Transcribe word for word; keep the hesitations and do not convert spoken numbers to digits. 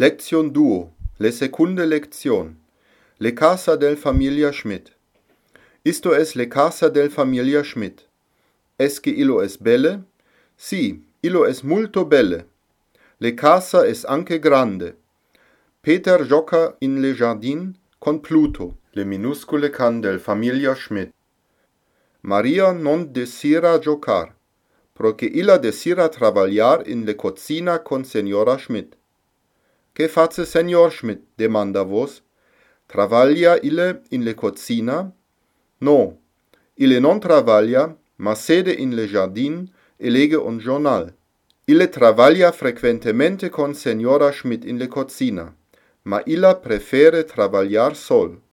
Lezione due, le secunde lezione. Le casa del familia Schmidt. Isto es le casa del familia Schmidt. Es que illo es belle? Si, illo es multo belle. Le casa es anche grande. Peter gioca in le jardin con Pluto, le minuscule can del familia Schmidt. Maria non desira giocar, proque illa desira traballar in le cocina con Senora Schmidt. Que face Senor Schmidt, demanda vos? Travaglia ille in le cocina? No, ille non travaglia, ma sede in le jardin e lege un giornal. Ille travaglia frequentemente con Senora Schmidt in le cocina, ma illa prefere travagliar sol.